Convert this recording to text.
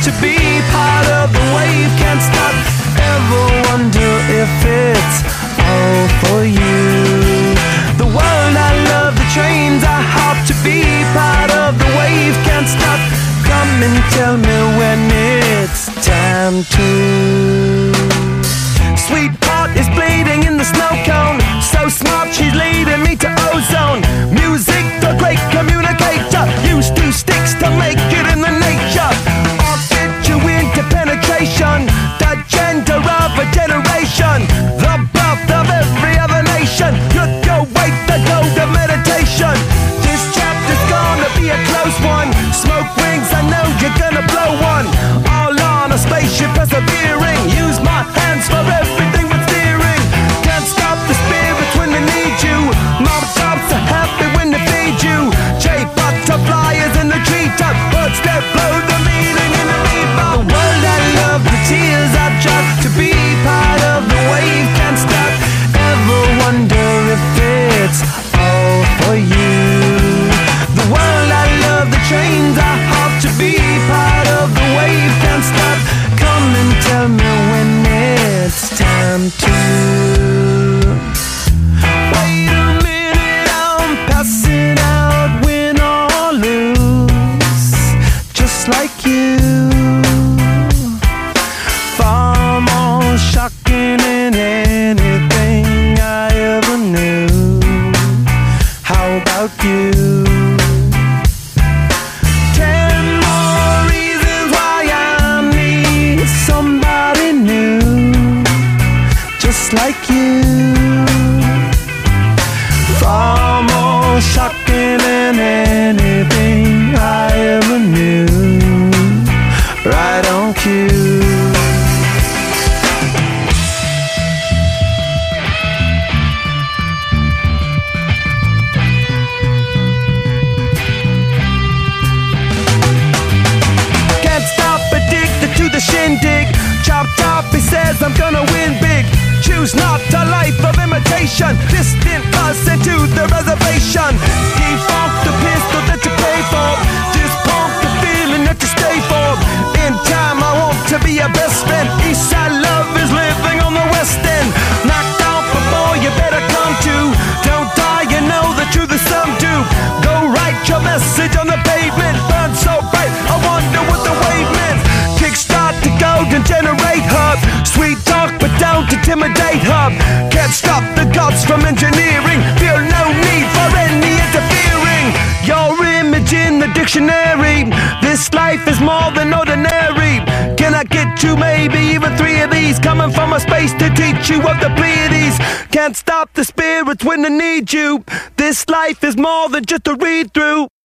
to be part of the wave. Can't stop, ever wonder if it's all for you. The world I love, the trains I hop to be part of the wave. Can't stop, come and tell me when it's time to. Sweetheart is bleeding in the snow cone. So smart, she's leading me to ozone. Music, the great communicator. Used two sticks to make it in the nature. I'll fit you into penetration. The gender of a generation. The birth of every other nation. Look your way to go to meditation. This chapter's gonna be a close one. Smoke rings, I know you're gonna blow one. All on a spaceship persevering. Use my hands for everything but steering. Can't stop the spirits when they need you. Mom tops are happy when they feed you. Jay butterflies in the treetop. Birds that blow the meaning in the bebop. The world I love, the tears I drop to be part of the wave. Can't stop, ever wonder if it's all for you. The world I love, the trains I hop to be part of the wave. Can't stop, come and tell me when it's time to. Wait a minute, I'm passing out, win or lose, just like you. Far more shocking than anything I ever knew. How about you? 10 more reasons why I need somebody new, just like you. Far more shocking than anything I ever knew. Right on cue. Shindig, chop top, he says I'm gonna win big. Choose not a life of imitation. Distant us into the reservation. Defunct the pistol that you pay for. Dispunk the feeling that you stay for. In time I want to be your best friend. Eastside love is living on the west end. Knocked out before you better come to. Don't die, you know the truth is some do. Go write your message on the pavement. Burn so bright, I wonder what the wave meant. Kickstart the golden generate hub. Sweet talk but don't intimidate hub. Can't stop the gods from engineering. Feel no need for any interfering. Your image in the dictionary. This life is more than ordinary. Can I get you maybe even 3 of these? Coming from a space to teach you of the Pleiades. Can't stop the spirits when they need you. This life is more than just a read through.